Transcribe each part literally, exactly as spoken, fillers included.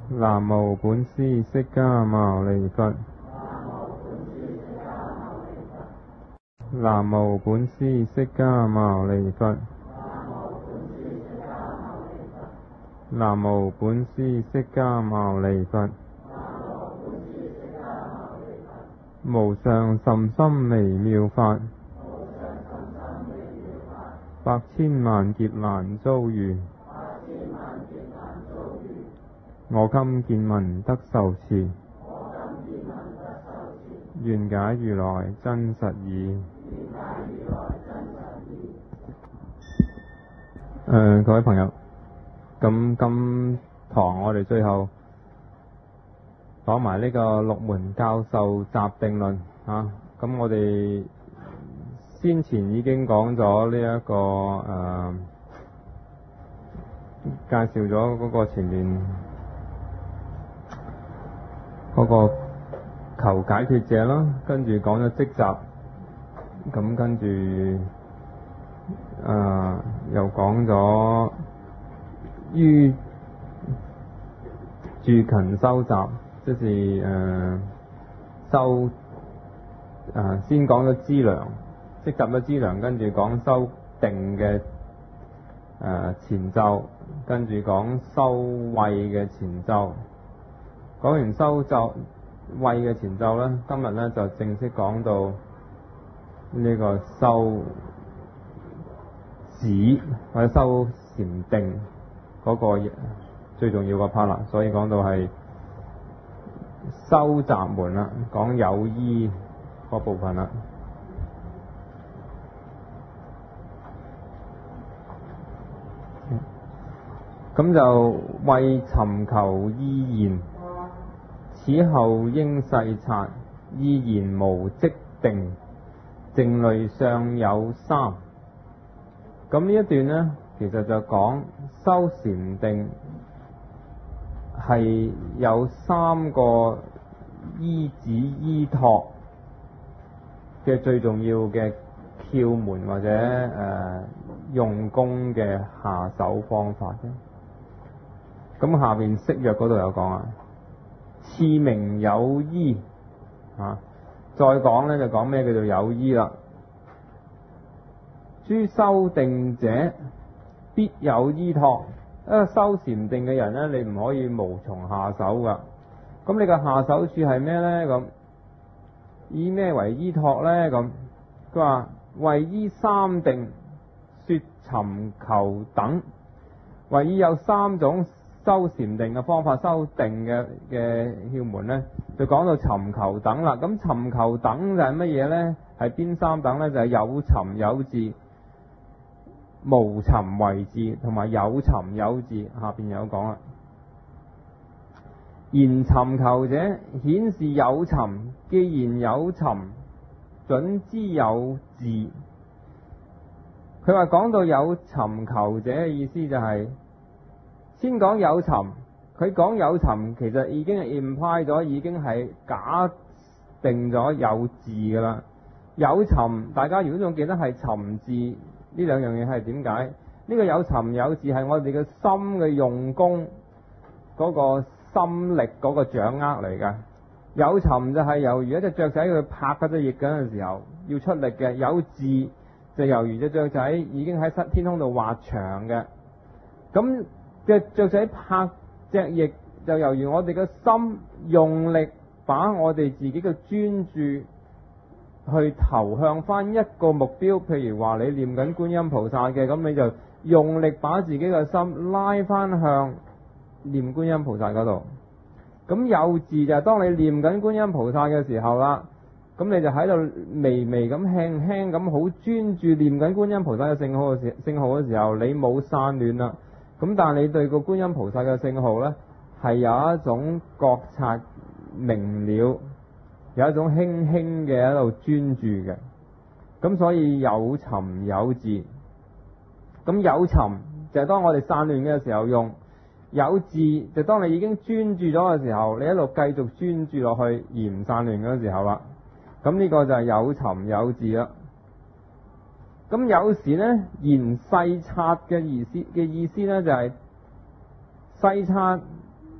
南無本師釋迦牟尼佛。南無本師釋迦牟尼佛。南無本師釋迦牟尼佛。無上甚深微妙法，百千萬劫難遭遇。我今見聞得受持，願解如來真實義。誒、呃，各位朋友，咁今堂我哋最後講埋呢個六門教授集定論啊。咁我哋先前已經講咗呢一個誒、呃，介紹咗嗰個前面嗰個求解脫者啦，跟住講咗積集，咁跟住誒、呃、又講咗於住勤修集，即是誒、呃、修誒、呃、先講咗資糧，積集咗資糧，跟住講修定嘅誒、呃、前奏，跟住講修慧嘅前奏。講完修奏慧嘅前奏咧，今日咧就正式講到呢個修止或者修禪定嗰個最重要個 part 啦，所以講到係修習門啦，講有依嗰部分啦。咁就為尋求依言，此後應細察，依言無即定，靜慮相有三。咁呢一段呢，其實就講修禪定係有三個依止依託嘅最重要嘅竅門或者誒、呃、用功嘅下手方法啫。咁下邊釋約嗰度有講啊。次名有依啊，再講咧就講咩叫做有依啦。諸修定者必有依託，因為修禪定嘅人咧，你唔可以無從下手噶。咁你個下手處係咩咧？咁以咩為依託咧？咁佢話為依三定，說尋求等，為依有三種修禪定嘅方法，修定嘅嘅竅門呢，就講到尋求等啦。咁尋求等就係乜嘢呢？係邊三等呢？就係、是、有尋有伺、無尋為伺同埋有尋有伺。下邊有講啦。言尋求者顯示有尋，既然有尋，準知有伺。佢話講到有尋求者嘅意思就係、是。先講有尋，佢講有尋其實已經係 imply 咗，已經係假定咗有伺噶啦。有尋，大家如果仲記得係尋伺呢兩樣嘢係點解？呢、這個有尋有伺係我哋嘅心嘅用功嗰、那個心力嗰個掌握嚟噶。有尋就係猶如一隻雀仔佢拍嗰隻翼嗰陣時候要出力嘅，有伺就猶如隻雀仔已經喺天空度畫牆嘅。咁隻雀仔拍隻翼就猶如我哋嘅心用力把我哋自己嘅專注去投向翻一個目標，譬如話你念緊觀音菩薩嘅，咁你就用力把自己嘅心拉翻向念觀音菩薩嗰度。咁有伺就係當你念緊觀音菩薩嘅時候啦，咁你就喺度微微咁輕輕咁好專注念緊觀音菩薩嘅聖號嘅時聖號嘅時候，你冇散亂啦。咁但係你對個觀音菩薩嘅聖號呢，係有一種覺察明了，有一種輕輕嘅喺度專注嘅。咁所以有尋有伺。咁有尋就係當我哋散亂嘅時候用，有伺就當你已經專注咗嘅時候，你一路繼續專注落去而唔散亂嗰時候啦。咁呢個就係有尋有伺啦。咁有時呢，言細察嘅意思嘅意思呢，就係、是、細察，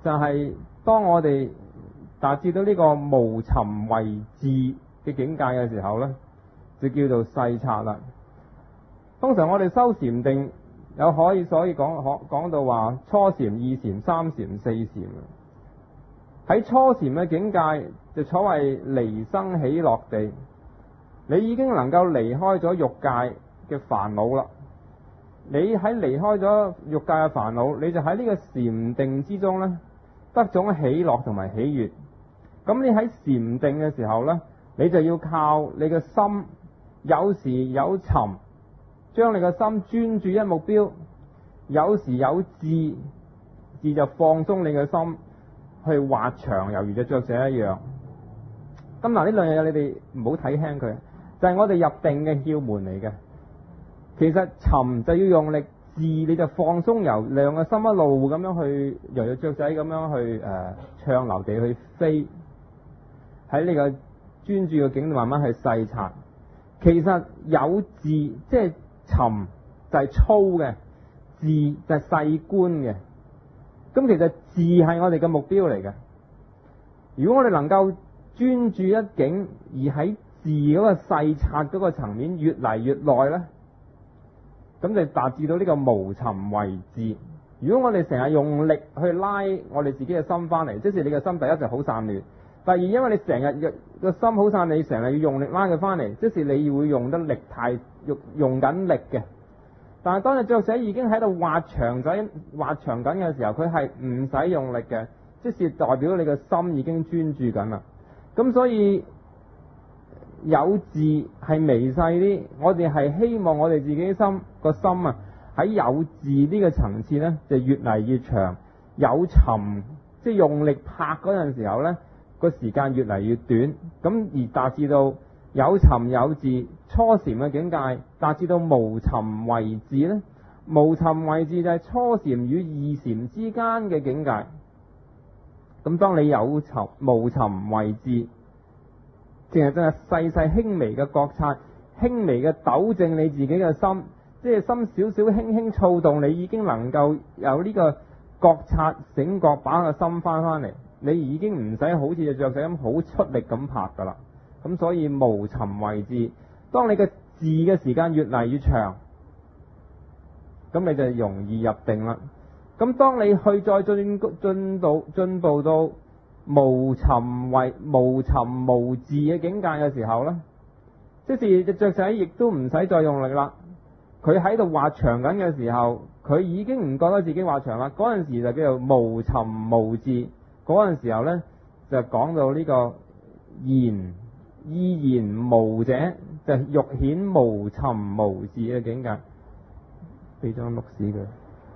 就係當我哋達至到呢個無尋為智嘅境界嘅時候呢，就叫做細察啦。通常我哋修禪定有可以所以講講講到話初禪、二禪、三禪、四禪。喺初禪嘅境界就所謂離生喜樂地，你已經能夠離開咗欲界嘅煩惱啦。你喺離開咗欲界嘅煩惱，你就喺呢個禪定之中呢，得種喜樂同埋喜悅。咁你喺禪定嘅時候呢，你就要靠你嘅心有時有尋，將你嘅心專注一目標；有時有智，智就放鬆你嘅心去滑翔，猶如隻雀仔一樣。咁嗱，呢兩樣嘢你哋唔好睇輕佢，就係我哋入定嘅竅門嚟嘅。其實尋就要用力，智你就放鬆由兩個心一路咁樣去，由隻雀仔咁樣去誒、呃、暢流地去飛，喺呢個專注嘅境度慢慢去細察。其實有智即係尋就係粗嘅，智就係細觀嘅。咁其實智係我哋嘅目標嚟嘅。如果我哋能夠專注一境，而喺智嗰個細察嗰個層面越嚟越耐呢，咁就達至到呢個無尋為智。如果我哋成日用力去拉我哋自己嘅心翻嚟，即是你嘅心第一就好散亂，第二因為你成日個心好散，你成日要用力拉佢翻嚟，即是你會用得力太用用緊力嘅。但係當隻雀仔已經喺度滑翔仔滑翔緊嘅時候，佢係唔使用力嘅，即是代表你嘅心已經專注緊啦。咁所以有智係微細啲，我哋係希望我哋自己心個心啊喺有智呢個層次呢，就越嚟越長。有尋即係用力拍嗰陣時候呢，個時間越嚟越短，咁而達至到有尋有智初禪嘅境界，達至到無尋為智呢，無尋為智就係初禪與二禪之間嘅境界。咁當你有尋無尋為智，淨係真係細細輕微嘅覺察，輕微嘅糾正你自己嘅心，即係心少少輕輕躁動，你已經能夠有呢個覺察醒覺，把個心翻翻嚟，你已經唔使好似隻雀仔咁好出力咁拍噶啦。咁所以無尋為智，當你嘅智嘅時間越嚟越長，咁你就容易入定啦。咁當你去再進進到進步到無尋為無尋無智嘅境界嘅時候呢，即是隻雀仔亦都唔使再用力啦。佢喺度滑翔緊嘅時候，佢已經唔覺得自己滑翔啦。嗰陣時就叫做無尋無智。嗰陣時候呢，就講到呢個言依言無者，就係欲顯無尋無智嘅境界。俾張錄屎佢。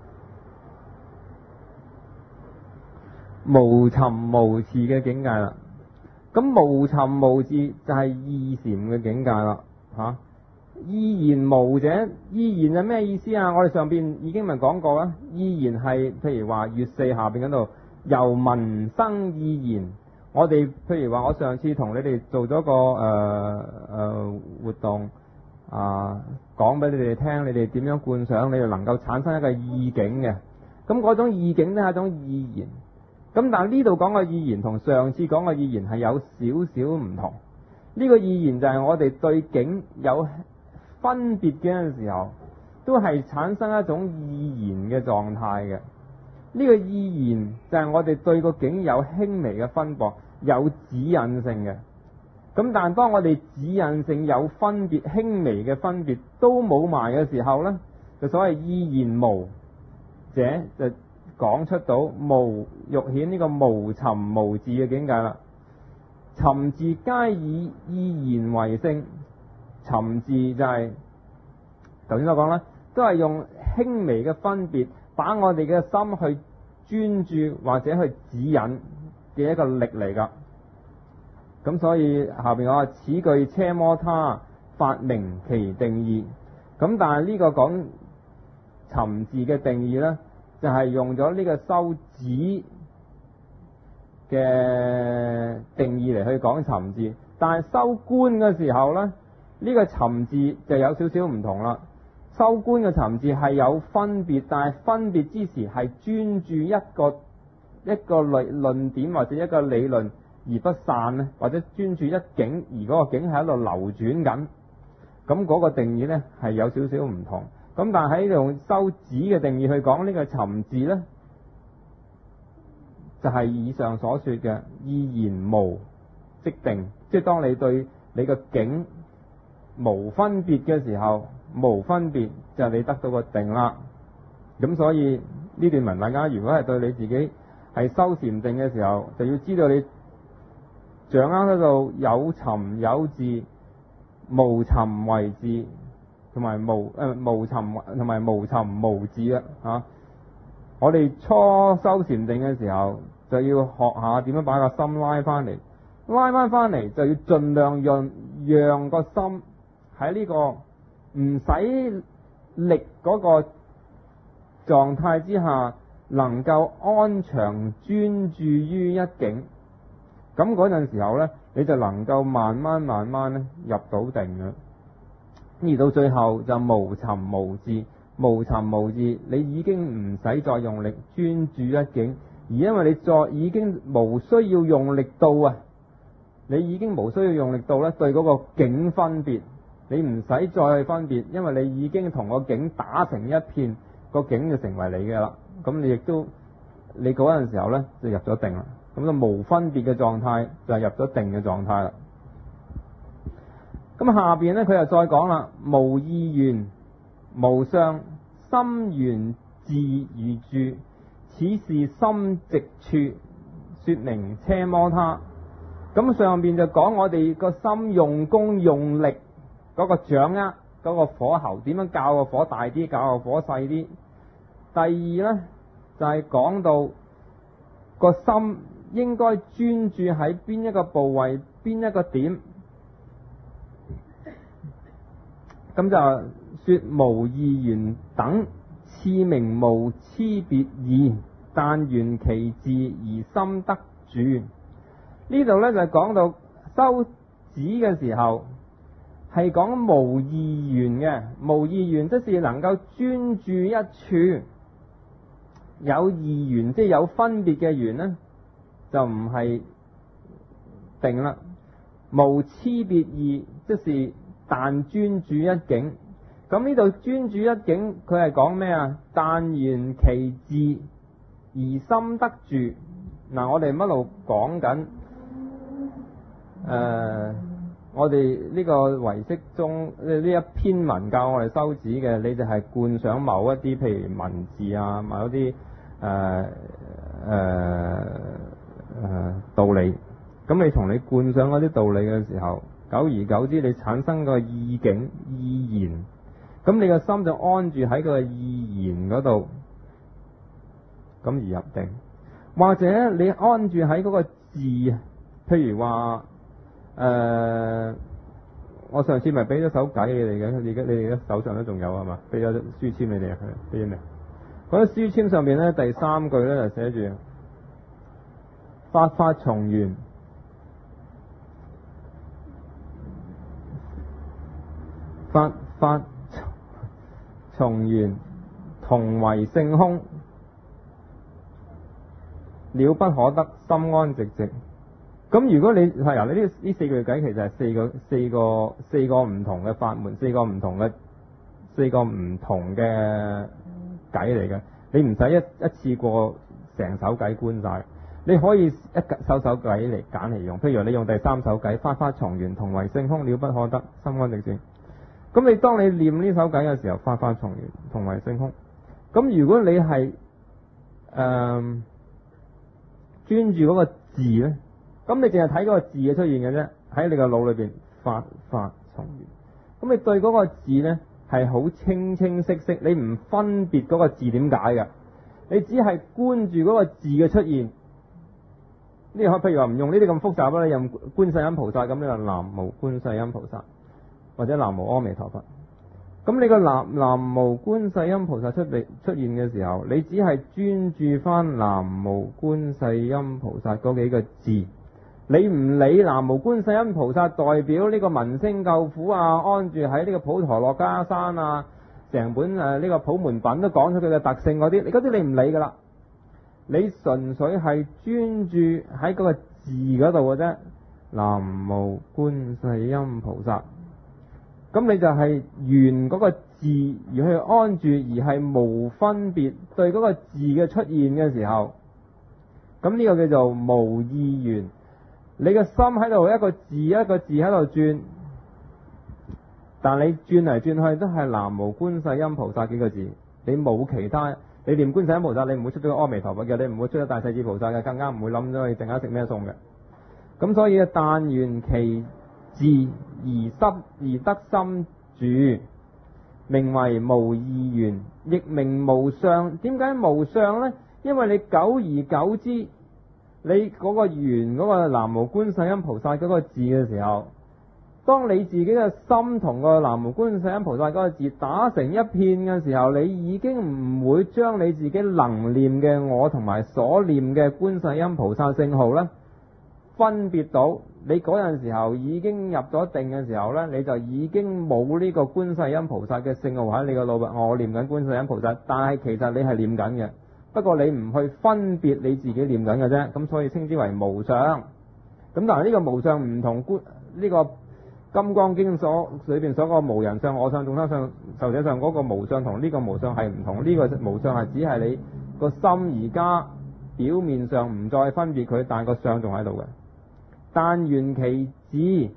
無尋無智嘅境界啦，咁無尋無智就係二禪嘅境界啦，吓、啊。依言無者，依言係咩意思啊？我哋上邊已經咪講過啦，依言係譬如話月四下邊嗰度由聞生依言。我哋譬如話我上次同你哋做咗個誒誒、呃呃、活動啊，講俾你哋聽，你哋點樣觀想，你哋能夠產生一個意境嘅。咁嗰種意境都係一種依言。咁但係呢度講嘅意言同上次講嘅意言係有少少唔同。呢個意言就係我哋對境有分別嘅陣時候，都係產生一種意言嘅狀態嘅。呢個意言就係我哋對個境有輕微嘅分薄，有指引性嘅。咁但係當我哋指引性有分別，輕微嘅分別都冇埋嘅時候呢，就所謂意言無者，就講出到無欲顯呢個無尋無智嘅境界啦。尋字皆以意言為性，尋字就係頭先所講啦，都係用輕微嘅分別，把我哋嘅心去專注或者去指引嘅一個力嚟噶。咁所以下邊我話此句奢摩他發明其定義。咁但係呢個講尋字嘅定義呢，就係用咗呢個修止嘅定義嚟去講尋字，但係修觀嘅時候呢，呢個尋字就有少少唔同啦。修觀嘅尋字係有分別，但係分別之時係專注一個一個論論點或者一個理論而不散呢，或者專注一境而嗰個境喺度流轉緊，咁嗰個定義呢係有少少唔同。咁但係喺用修止嘅定義去講呢個尋字呢，就係、是、以上所說嘅意言無即定，即係當你對你個境無分別嘅時候，無分別就係你得到個定啦。咁所以呢段文大家如果係對你自己係修禪定嘅時候，就要知道你掌握得到有尋有字、無尋為字，同埋無誒、呃、無尋同埋無尋無字啊！吓，我哋初修禪定嘅時候，就要學下點樣把個心拉翻嚟，拉翻翻嚟就要盡量讓讓個心喺呢個唔使力嗰個狀態之下，能夠安詳專注於一境。咁嗰陣時候呢，你就能夠慢慢慢慢咧入到定嘅。而到最後就無尋無字，無尋無字，你已經唔使再用力專注一境，而因為你再已經無需要用力到啊，你已經無需要用力到咧對嗰個境分別，你唔使再去分別，因為你已經同個境打成一片，個境就成為你嘅啦。咁你亦都你嗰陣時候呢，就入咗定啦，咁就無分別嘅狀態就係入咗定嘅狀態啦。咁下邊呢，佢又再講啦，無意緣無相，心緣自如住，此是心直處，說明奢摩他。咁上邊就講我哋個心用功用力嗰個掌握嗰個火候，點樣較個火大啲，較個火細啲。第二呢，就係講到個心應該專注喺邊一個部位，邊一個點。咁就說無意緣等，次名無差別異，但緣其自而心得住。呢度呢，就講到修止嘅時候係講無意緣嘅，無意緣即是能夠專注一處。有異緣即係有分別嘅緣呢，就唔係定啦。無差別異即是但專注一境。咁呢度專注一境，佢係講咩啊？但緣其自而心得住。嗱，我哋一路講緊誒，我哋呢個唯識中呢一篇文教我哋修止嘅，你就係觀想某一啲譬如文字啊，某一啲誒誒誒道理。咁你同你觀想嗰啲道理嘅時候，久而久之，你產生個意境、意言，咁你個心就安住喺個意言嗰度，咁而入定。或者你安住喺嗰個字，譬如話誒、呃，我上次咪俾咗手偈你哋嘅，而家你哋嘅手上都仲有係嘛？俾咗書籤你哋，俾咗未？嗰啲書籤上邊咧，第三句咧就寫住法法從緣。法法從緣，同為性空，了不可得，心安寂寂。咁如果你係啊，你呢呢四句偈其實係四個四個四個唔同嘅法門，四個唔同嘅四個唔同嘅偈嚟嘅。你唔使一一次過成首偈觀晒，你可以一首首偈嚟揀嚟用。譬如你用第三首偈，法法從緣，同為性空，了不可得，心安寂靜。咁你當你念呢首偈嘅時候，法法從緣，同為性空。咁如果你係誒專注嗰個字咧，咁你淨係睇嗰個字嘅出現嘅啫，喺你個腦裏邊，法法從緣。咁你對嗰個字咧係好清清晰晰，你唔分別嗰個字點解嘅，你只係觀住嗰個字嘅出現。呢個譬如話唔用呢啲咁複雜啦，你用觀世音菩薩咁，你話南無觀世音菩薩。或者南無阿彌陀佛，咁你個南南無觀世音菩薩出嚟出現嘅時候，你只係專注翻南無觀世音菩薩嗰幾個字，你唔理南無觀世音菩薩代表呢個聞聲救苦啊，安住喺呢個普陀洛迦山啊，成本誒呢個普門品都講出佢嘅特性嗰啲，你嗰啲你唔理噶啦， 你純粹係專注喺嗰個字嗰度嘅啫。南無觀世音菩薩，咁你就係緣嗰個字而去安住，而係無分別對嗰個字嘅出現嘅時候，咁呢個叫做無意緣。你嘅心喺度一個字一個字喺度轉，但你轉嚟轉去都係南無觀世音菩薩幾個字，你冇其他。你念觀世音菩薩，你唔會出咗個阿彌陀佛嘅，你唔會出咗大勢至菩薩嘅，更加唔會諗咗你陣間食咩餸嘅。咁所以但緣其字而濕而得心住，名為無意緣，亦名無相。點解無相呢？因為你久而久之，你嗰個緣嗰個南無觀世音菩薩嗰個字嘅時候，當你自己嘅心同個南無觀世音菩薩嗰個字打成一片嘅時候，你已經唔會將你自己能念嘅我同埋所念嘅觀世音菩薩聖號呢分別到。你嗰陣時候已經入咗定嘅時候呢，你就已經冇呢個觀世音菩薩嘅聖號喺你個腦入，我念緊觀世音菩薩，但係其實你係念緊嘅，不過你唔去分別你自己念緊嘅啫，咁所以稱之為無相。咁但係呢個無相唔同觀呢個金剛經所裏邊所講無人相、我相、眾生相、壽者相嗰個無相，同呢個無相係唔同。呢個無相係只係你個心而家表面上唔再分別佢，但係個相仲喺度嘅。但緣其字，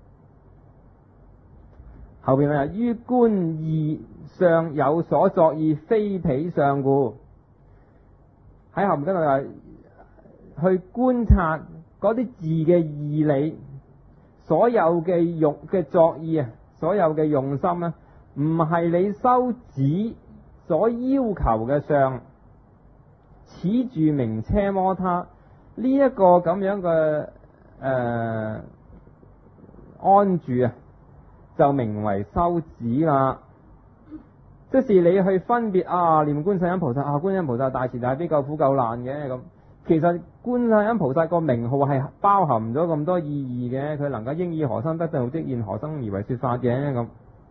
後邊係於觀義相有所作意，非彼相故。喺後邊嗰度係去觀察嗰啲字嘅義理，所有嘅用嘅作意啊，所有嘅用心啊，唔係你修止所要求嘅相。此住名奢摩他。呢一個咁樣嘅誒、呃、安住啊，就名為修止啦。即是你去分別啊，念觀世音菩薩啊，觀世音菩薩大慈大悲救苦救難嘅咁。其實觀世音菩薩個名號係包含咗咁多意義嘅，佢能夠應以何生得道，即現何生而為說法嘅咁。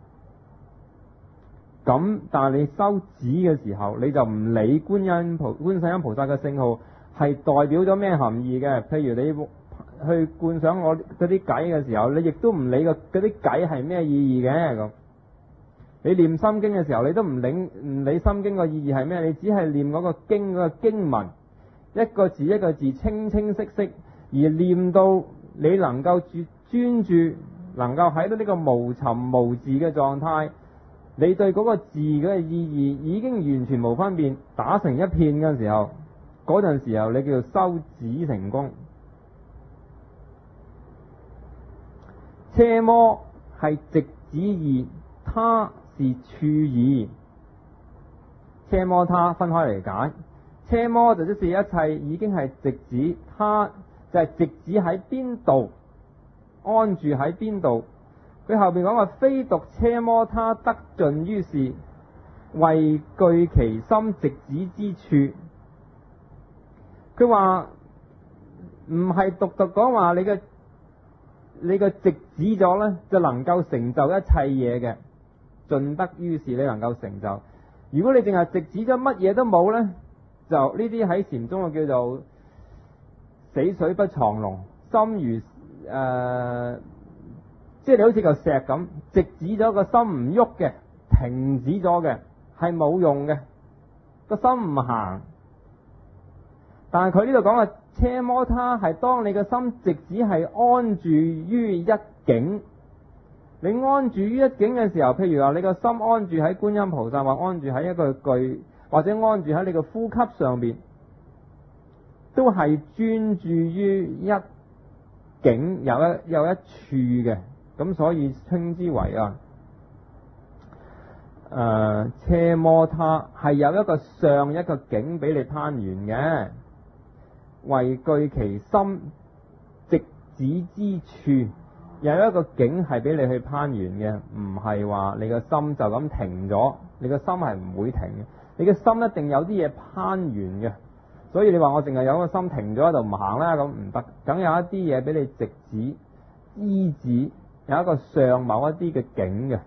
咁但係你修止嘅時候，你就唔理觀音菩觀世音菩薩嘅聖號係代表咗咩含義嘅。譬如你去觀想我嗰啲偈嘅時候，你亦都唔理個嗰啲偈係咩意義嘅咁。你念心經嘅時候，你都唔理唔理心經個意義係咩，你只係念嗰個經嗰個經文，一個字一個字清清晰晰，而念到你能夠專專注，能夠喺到呢個無尋無字嘅狀態，你對嗰個字嘅意義已經完全無分別，打成一片嘅時候，嗰陣時候你叫做修止成功。奢摩係直指義，他是處義。奢摩他分開嚟解，奢摩就即是一切已經係直指，他就係直指喺邊度，安住喺邊度。佢後邊講話非獨奢摩他得盡於事，為具其心直指之處。佢話唔係獨獨講話你嘅你嘅直指咗呢，就能夠成就一切嘢嘅，盡得於事你能夠成就。如果你淨係直指咗乜嘢都冇呢，就呢啲喺禪宗就叫做死水不藏龍，心如誒、呃，即係你好似嚿石咁，直指咗個心唔喐嘅，停止咗嘅，係冇用嘅，個心唔行。但係佢呢度講嘅奢摩他係當你個心直指係安住於一境。你安住於一境嘅時候，譬如話你個心安住喺觀音菩薩，或安住喺一個具，或者安住喺你個呼吸上邊，都係專注於一境，有一有一處嘅，咁所以稱之為啊誒奢摩他，係有一個上一個境俾你攀緣嘅，為具其心直指之處。有一個境係俾你去攀緣嘅，唔係話你個心就咁停咗，你個心係唔會停嘅，你個心一定有啲嘢攀緣嘅。所以你話我淨係有個心停咗喺度唔行啦，咁唔得，梗有一啲嘢俾你直指依止，有一個上某一啲嘅境嘅。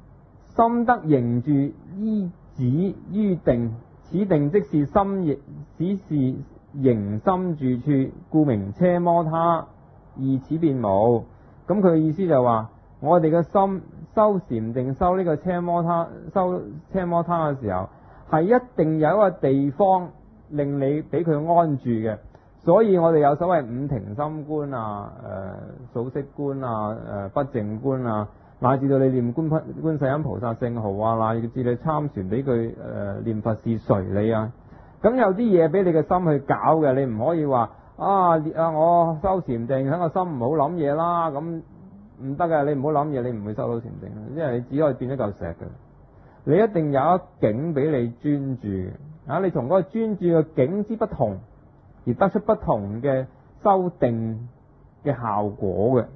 心得凝住依止於定，此定即是心亦此是形心住處，故名奢摩他，以此變無。咁佢嘅意思就話，我哋嘅心修禪定修呢個奢摩他，修奢摩他嘅時候，係一定有一個地方令你俾佢安住嘅。所以我哋有所謂五停心觀啊、誒、呃、數息觀啊、誒、呃、不淨觀啊，乃至到你念觀觀世音菩薩聖號啊，乃至你參禪俾佢誒念佛是誰你啊。咁有啲嘢俾你嘅心去搞嘅，你唔可以話啊啊我修禪定，等個心唔好諗嘢啦，咁唔得嘅，你唔好諗嘢，你唔會修到禪定，因為你只可以變一嚿石嘅。你一定有一境俾你專注啊！你從嗰個專注嘅境之不同，而得出不同嘅修定嘅效果嘅。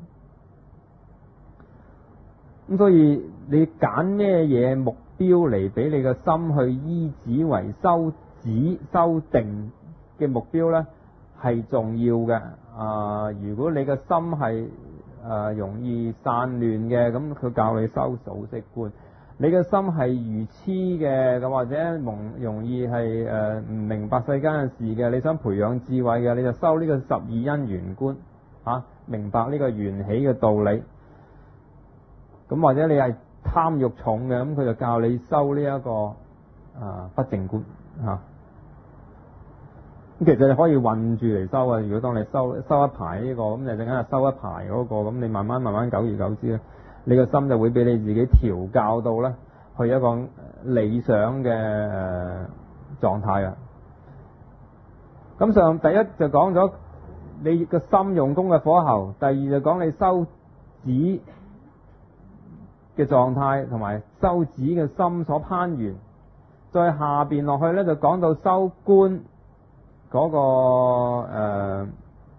咁所以你揀咩嘢目標嚟俾你嘅心去依止為修止修定嘅目標呢，係重要嘅。啊、呃，如果你嘅心係誒、呃、容易散亂嘅，咁佢教你修數息觀；你嘅心係愚痴嘅，咁或者蒙容易係誒唔明白世間嘅事嘅，你想培養智慧嘅，你就修呢個十二因緣觀，吓、啊、明白呢個緣起嘅道理。咁或者你係貪欲重嘅，咁佢就教你修呢、這、一個啊不淨觀吓。咁、啊、其實你可以混住嚟修啊。如果當你修修一排呢、這個，咁你陣間係修一排嗰、那個，咁你慢慢慢慢久而久之咧，你個心就會俾你自己調教到咧，去一個理想嘅誒狀態啊。咁上第一就講咗你個心用功嘅火候，第二就講你修止嘅狀態同埋修止嘅心所攀緣，再下邊落去咧就講到修觀嗰、那個誒、呃、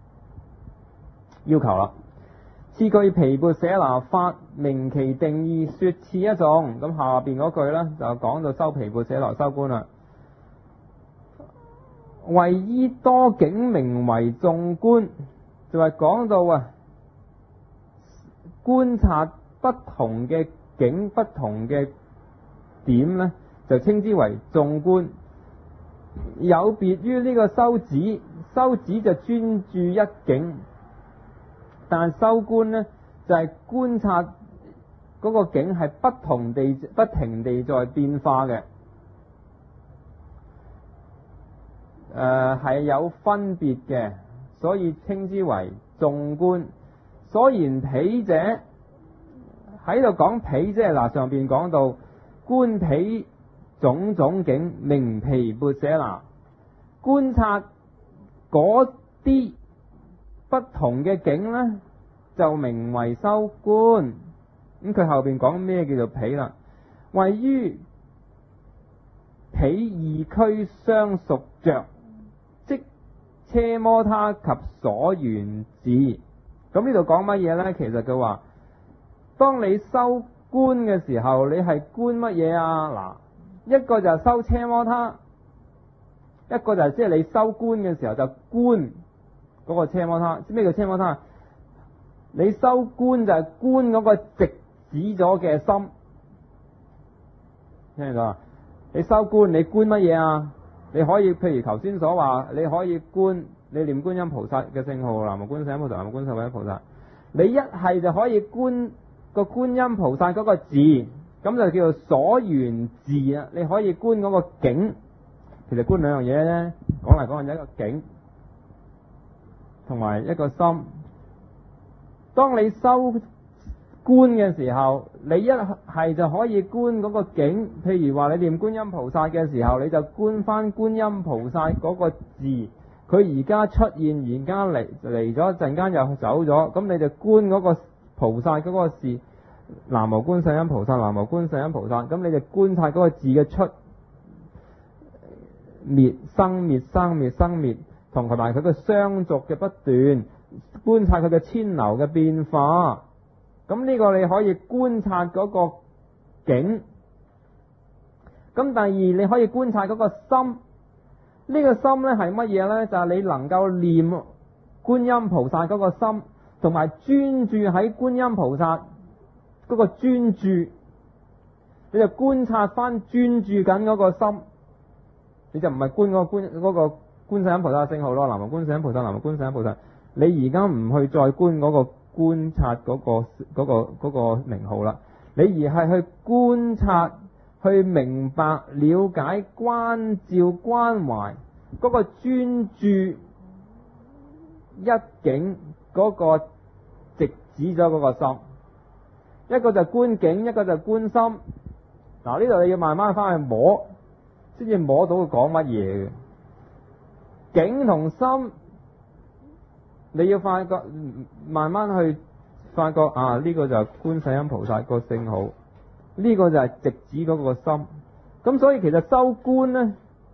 要求啦。次句毗缽舍那法，明其定義，說次一種。咁下邊嗰句咧就講到修毗缽舍那修觀啦。為依多境名為眾觀，就係講到啊觀察不同嘅境、不同嘅點呢，就稱之為眾觀。有別於呢個修止，修止就專注一境，但修觀呢，就係、是、觀察嗰個境係不同地、不停地在變化嘅。誒、呃，係有分別嘅，所以稱之為眾觀。所言彼者，喺度講彼，即係嗱上邊講到觀彼種種境，名毗缽舍那，觀察嗰啲不同嘅境呢，就名為修觀。咁佢後邊講咩叫做彼啦？位於彼二俱相屬着，即奢摩他及所緣智。咁呢度講乜嘢呢？其實佢話，當你修觀嘅時候，你係觀乜嘢啊？嗱，一個就係修奢摩他，一個就係即係你修觀嘅時候就觀嗰個奢摩他。咩叫奢摩他？你修觀就係觀嗰個直指咗嘅心，聽唔聽到啊？你修觀，你觀乜嘢啊？你可以譬如頭先所話，你可以觀你念觀音菩薩嘅聖號，南無觀世音菩薩，南無觀世音菩薩。你一係就可以觀個觀音菩薩嗰個字，咁就叫做所緣智啊。你可以觀嗰個境，其實觀兩樣嘢咧，講嚟講去就一個境同埋一個心。當你修觀嘅時候，你一係就可以觀嗰個境，譬如話你念觀音菩薩嘅時候，你就觀翻觀音菩薩嗰個字，佢而家出現，而家嚟嚟咗一陣間又走咗，咁你就觀嗰個菩薩嗰個字，南無觀世音菩薩，南無觀世音菩薩，咁你就觀察嗰個字嘅出滅生滅生滅生滅，同埋佢嘅相續嘅不斷，觀察佢嘅遷流嘅變化。咁呢個你可以觀察嗰個境。咁第二你可以觀察嗰個心。呢、這個心呢係乜嘢呢？就係、是、你能夠念觀音菩薩嗰個心，同埋專注喺觀音菩薩嗰個專注，你就觀察翻專注緊嗰個心，你就唔係觀嗰個觀嗰個觀世音菩薩嘅聖號咯，南無觀世音菩薩，南無觀世音菩薩。你而家唔去再觀嗰個觀察嗰個嗰個嗰個名號啦，你而係去觀察、去明白、了解、關照、關懷嗰個專注一境嗰個直指咗嗰個心，一個就觀境，一個就觀心。嗱，呢度你要慢慢翻去摸，先至摸到佢講乜嘢嘅境同心。你要發覺，慢慢去發覺啊！呢、這個就係觀世音菩薩個聖號，呢、這個就係直指嗰個心。咁所以其實修觀呢，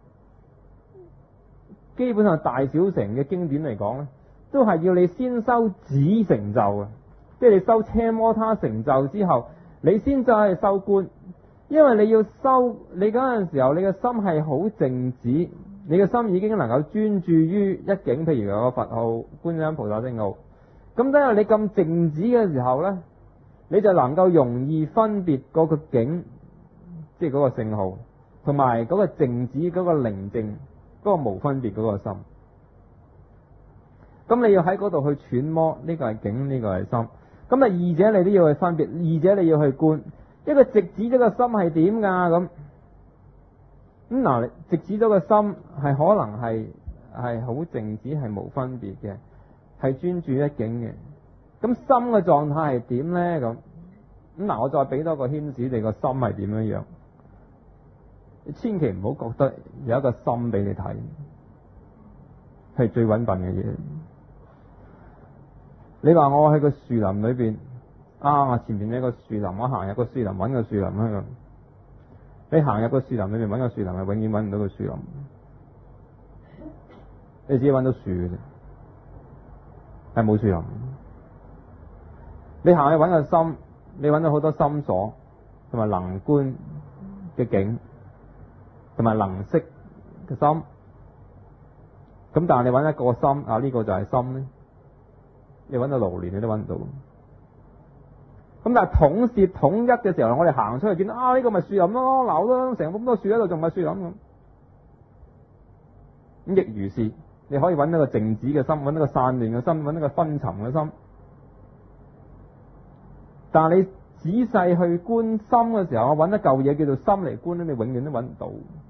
基本上大小乘嘅經典嚟講呢，都係要你先修止成就嘅，即係你修奢摩他成就之後，你先再去修觀。因為你要修，你嗰陣時候你嘅心係好靜止。你嘅心已經能夠專注於一境，譬如有個佛號、觀世音菩薩聖號。咁等於你咁靜止嘅時候呢，你就能夠容易分別嗰個境，即係嗰個聖號，同埋嗰個靜止、嗰個寧靜、嗰個無分別嗰個心。咁你要喺嗰度去揣摩，呢個係境，呢個係心。咁啊，二者你都要去分別，二者你要去觀。一個直指咗個心係點噶咁？咁嗱，直指咗個心係可能係係好靜止，係無分別嘅，係專注一境嘅。咁心嘅狀態係點呢？咁咁嗱，我再俾多個牽示，你個心係點樣樣？你千祈唔好覺得有一個心俾你睇，係最穩笨嘅嘢。你話我喺個樹林裏邊啊，前面有一個樹林，我行入個樹林揾個樹林喺度。你行入個樹林裏面揾個樹林，係永遠揾唔到個樹林，你只係揾到樹嘅啫，係冇樹林。你行去揾個心，你揾到好多心所，同埋能觀嘅境，同埋能識嘅心。咁但係你揾一個心啊，呢、這個就係心咧，你揾到流年你都揾唔到。咁但係統攝統一嘅時候，我哋行出去見到啊，呢、這個咪樹林咯，鬧咯，成咁多樹喺度，仲咪樹林咁。咁亦如是，你可以揾一個靜止嘅心，揾一個散亂嘅心，揾一個昏沉嘅心。但係你仔細去觀心嘅時候，我揾一嚿嘢叫做心嚟觀咧，你永遠都揾唔到。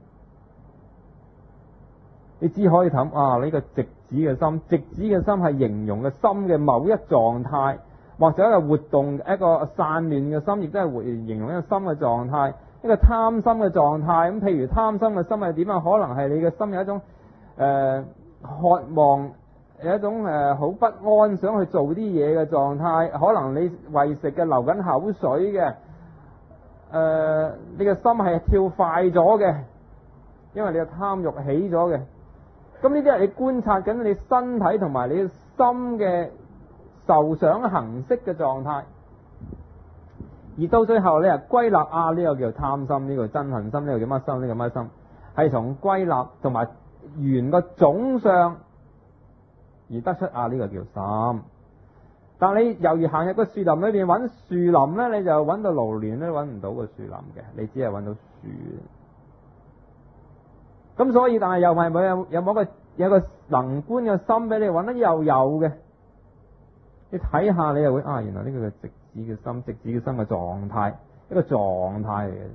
你只可以諗啊，呢、這個直指嘅心，直指嘅心係形容嘅心嘅某一狀態。或者一個活動，一個散亂嘅心，亦都係形容一個心嘅狀態，一個貪心嘅狀態。咁譬如貪心嘅心係點啊？可能係你嘅心有一種誒、呃、渴望，有一種誒好、呃、不安，想去做啲嘢嘅狀態。可能你為食嘅流緊口水嘅，誒、呃、你嘅心係跳快咗嘅，因為你嘅貪欲起咗嘅。咁呢啲係你觀察緊你身體同埋你嘅心嘅受想行識嘅狀態，而到最後你係歸納啊，呢、這個叫貪心，呢、這個真恨心，呢、這個叫乜心，呢、這個乜心，係從歸納同埋緣個總相而得出啊，呢、這個叫心。但你猶如行入個樹林裏邊揾樹林呢，你就揾到流連都揾唔到個樹林嘅，你只係揾到樹。咁所以，但係又係冇有有冇個有個能觀嘅心俾你揾得又有嘅。你睇下，你又會啊，原來呢個係直指嘅心，直指嘅心嘅狀態，一個狀態嚟嘅。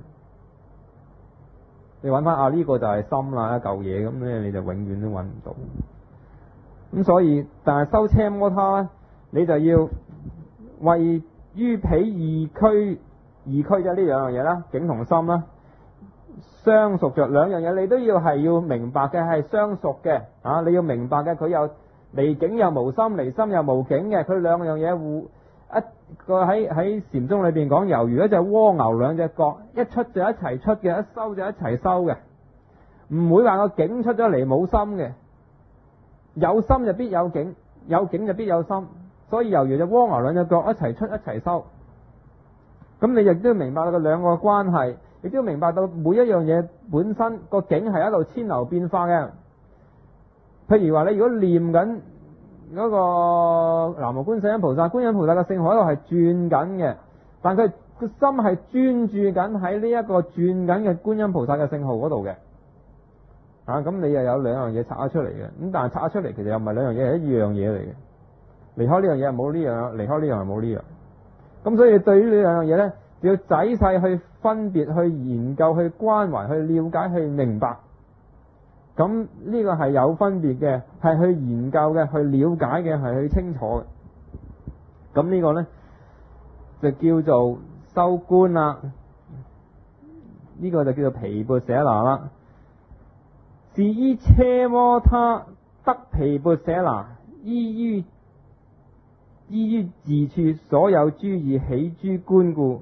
你揾翻啊，呢、這個就係心啦，一嚿嘢咁咧，你就永遠都揾唔到。咁所以，但係修奢摩他咧，你就要為於彼二區，二區就係呢兩樣嘢啦，境同心啦，相屬着兩樣嘢，你都要係要明白嘅係相屬嘅啊！你要明白嘅佢有。離境又無心，離心又無境嘅，佢兩樣嘢互一個喺喺禪宗裏邊講，猶如一隻蝸牛兩隻角，一出就一齊出嘅，一收就一齊收嘅，唔會話個境出咗嚟冇心嘅，有心就必有境，有境就必有心，所以猶如隻蝸牛兩隻角一齊出一齊收。咁你亦都要明白到個兩個關係，亦都要明白到每一樣嘢本身個境係一路遷流變化嘅。譬如話你如果念緊嗰個南無觀世音菩薩，觀世音菩薩嘅聖號喺度係轉緊嘅，但佢個心係專注緊喺呢一個轉緊嘅觀音菩薩嘅聖號嗰度嘅。 啊，咁你又有兩樣嘢拆咗出嚟嘅，咁但係拆咗出嚟其實又唔係兩樣嘢，係一樣嘢嚟嘅。離開呢樣嘢係冇呢樣，離開呢樣係冇呢樣。咁所以對於呢兩樣嘢咧，要仔細去分別、去研究、去關懷、去了解、去明白。咁呢個係有分別嘅，係去研究嘅、去了解嘅、係去清楚嘅。咁呢個咧就叫做修觀啦。呢個就叫做毗缽舍那啦。是依奢摩他得毗缽舍那，依於依於自處所有諸義起諸觀故，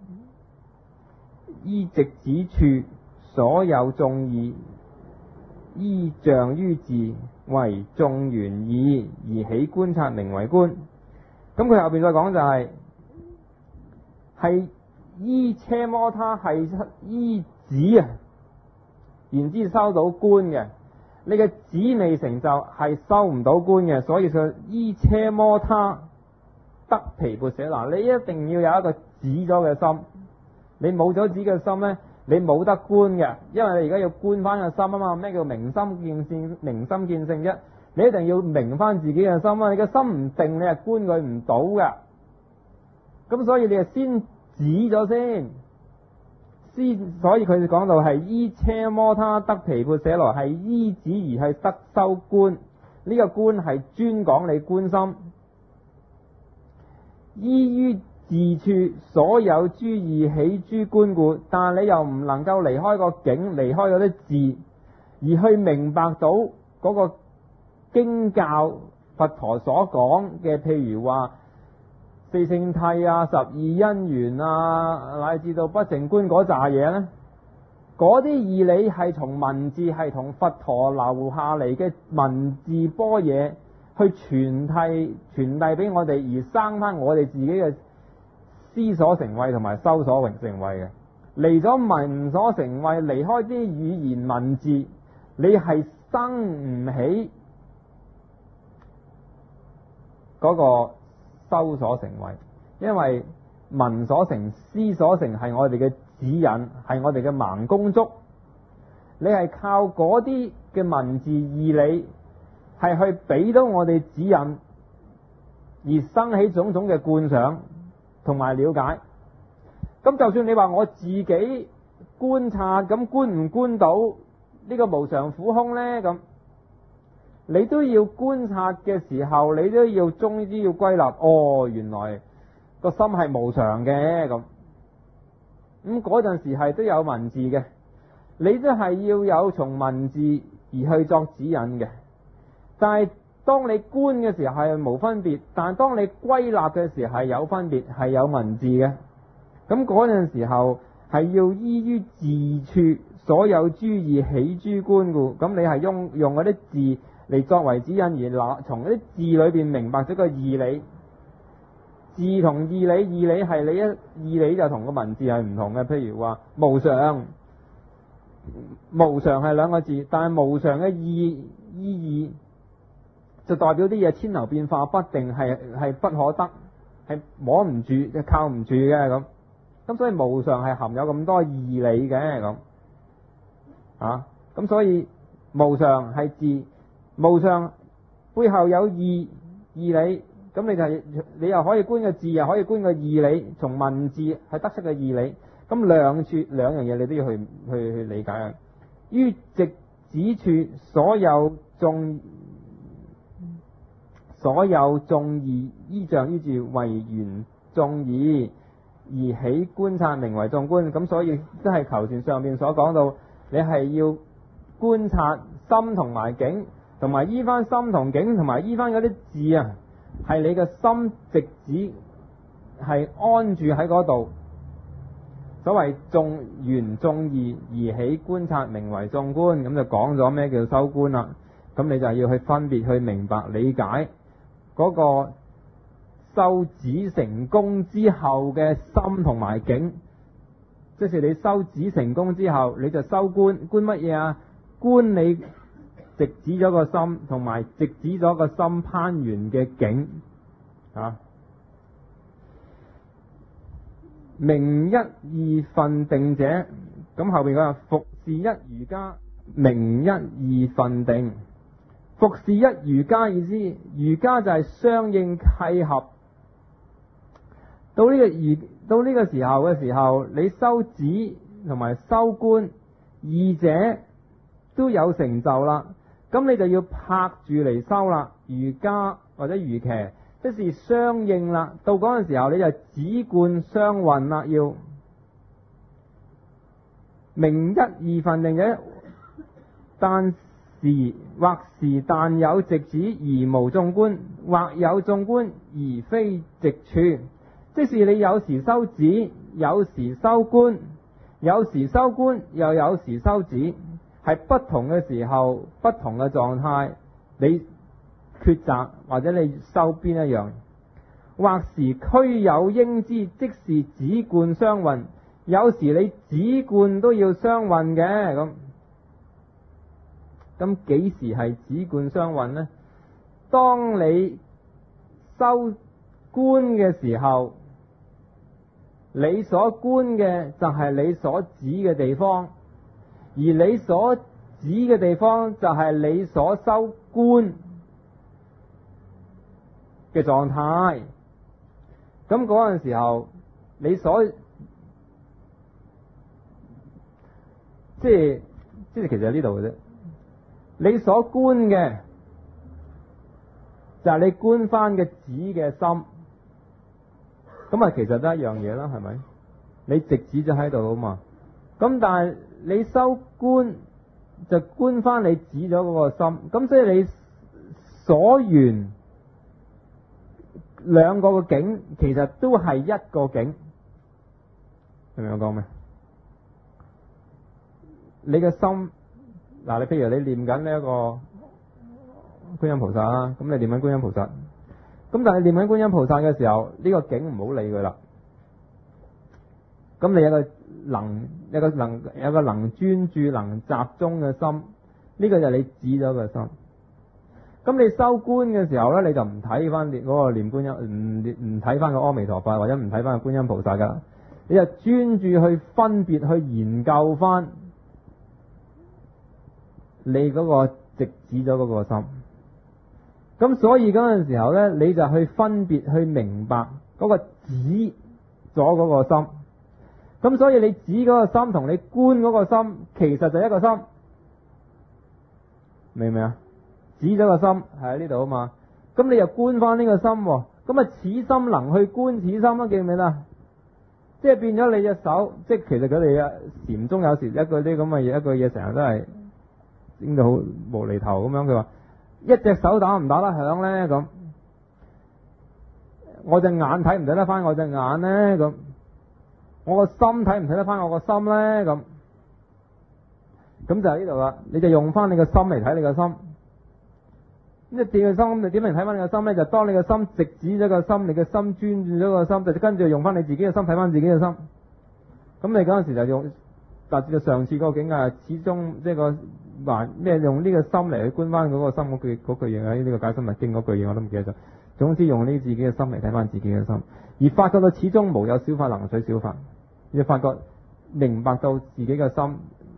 依直指處所有眾義，依仗於自為眾緣義而起觀察名為觀。咁佢後邊再講就係、是、係依奢摩他係依止啊，然之收到觀嘅。你嘅止未成就係收唔到觀嘅，所以佢依奢摩他得毗缽舍那。你一定要有一個止咗嘅心，你冇咗止嘅心呢，你冇得觀嘅，因為你而家要觀翻個心啊嘛。咩叫明心見性？明心見性啫，你一定要明翻自己嘅心啊！你嘅心唔定，你係觀佢唔到嘅。咁所以你係先止咗先。所以佢哋講到係依奢摩他得毗缽舍那，係依止而係得修觀。呢、這個觀係專講你觀心，依於自處所有諸義起諸觀故。但係你又唔能夠離開個境，離開嗰啲字，而去明白到嗰個經教佛陀所講嘅，譬如話四聖諦啊、十二因緣啊，乃至到不淨觀嗰扎嘢呢，嗰啲義理係從文字，係同佛陀留下嚟嘅文字般若去傳遞傳遞俾我哋，而生翻我哋自己嘅思所成慧同埋修所成慧嘅。離咗文所成慧，離開啲語言文字，你係生唔起嗰個修所成慧，因為文所成、思所成係我哋嘅指引，係我哋嘅盲公竹。你係靠嗰啲嘅文字義理，係去俾到我哋指引，而生起種種嘅觀想同埋了解。咁就算你話我自己觀察，咁觀唔觀到呢個無常苦空呢？咁你都要觀察嘅時候，你都要終於要歸納，哦，原來個心係無常嘅。咁咁嗰陣時係都有文字嘅，你都係要有從文字而去作指引嘅。但係當你觀嘅時候係無分別，但係當你歸納嘅時候係有分別，係有文字嘅。咁嗰陣時候係要依於自處所有諸義起諸觀故。咁你係用用嗰啲字嚟作為指引，而嗱從嗰啲字裏邊明白咗個義理。字同義理，義理係你一義理就同個文字係唔同嘅。譬如話無常，無常係兩個字，但係無常嘅意意義就代表啲嘢千流變化不定，係係不可得，係摸唔住，係靠唔住嘅咁。咁所以無常係含有咁多義理嘅咁啊。咁所以無常係字，無常背後有義義理。咁你就係、是、你又可以觀個字，又可以觀個義理，從文字係得出嘅義理。咁兩處兩樣嘢你都要去去去理解啊。於直指處所有眾所有眾義，依仗於自為緣眾義而起觀察名為眾觀。咁所以都係頭前上面所講到，你係要觀察心同埋境，同埋依翻心同境，同埋依翻嗰啲字啊，係你嘅心直指係安住喺嗰度。所謂眾緣眾義而起觀察名為眾觀，咁就講咗咩叫修觀啦。咁你就要去分別去明白理解嗰個修止成功之後嘅心同埋境。即是你修止成功之後，你就修觀。觀乜嘢啊？觀你直指咗個心，同埋直指咗個心攀緣嘅境啊。明一二分定者，咁後邊講話復是一瑜伽明一義分定。服事一瑜伽意思，瑜伽就係相應契合。到呢個瑜到呢個時候嘅時候，你修止同埋修觀二者都有成就啦，咁你就要拍住嚟修啦。瑜伽或者瑜伽，即是相應啦。到嗰陣時候，你就止觀雙運啦，要明一義分定嘅。但時或時但有直指而無縱觀，或有縱觀而非直處。即是你有時修止，有時修觀，有時修觀又有時修止，係不同嘅時候，不同嘅狀態，你抉擇或者你修邊一樣。或時俱有應知，即是止觀雙運。有時你止觀都要雙運嘅，咁咁幾時係止觀雙運呢？當你修觀嘅時候，你所觀嘅就係你所指嘅地方，而你所指嘅地方就係你所修觀嘅狀態。咁嗰陣時候，你所即係即係其實喺呢度嘅啫。你所觀嘅就係你觀翻嘅指嘅心。咁啊，其實都一樣嘢啦，係咪？你直指就喺度啊嘛。咁但係你修觀就觀翻你指咗嗰個心。咁所以你所緣兩個嘅境，其實都係一個境。明唔明我講咩？你嘅心嗱，你譬如你念緊呢一個觀音菩薩啦，咁你念緊觀音菩薩。咁但係念緊觀音菩薩嘅時候，呢個境唔好理佢啦。咁你有個能，有個能，有個能專注、能集中嘅心，呢個就係你指咗個心。咁你修觀嘅時候咧，你就唔睇翻嗰個念觀音，唔唔睇翻個阿彌陀佛，或者唔睇翻個觀音菩薩噶，你就專注去分別去研究翻你嗰個直指咗嗰個心。咁所以嗰陣時候咧，你就去分別去明白嗰個指咗嗰個心。咁所以你指嗰個心同你觀嗰個心，其實就一個心，明唔明啊？指咗個心係喺呢度啊嘛。咁你又觀翻呢個心，咁啊此心能去觀此心啊，記唔記得？即係變咗你隻手，即係其實佢哋啊禪宗有時一句啲咁嘅嘢，一句嘢成日都係整到好無厘頭咁樣。佢話一隻手打唔打得響咧？咁我隻眼睇唔睇得翻我隻眼咧？咁我個心睇唔睇得翻我個心咧？咁咁就喺呢度啦。你就用翻你個心嚟睇你個心。咁你點個心，你點嚟睇翻你個心咧？就當你個心直指咗個心，你個心專注咗個心，就跟住用翻你自己嘅心睇翻自己嘅心。咁你嗰陣時就用達至到上次嗰個境界，始終即係個還咩用呢個心嚟去觀翻嗰個心嗰句嗰句嘢喺呢個解心密經嗰句嘢我都唔記得咗。總之用呢自己嘅心嚟睇翻自己嘅心，而發覺到始終無有小法能取小法，要發覺明白到自己嘅心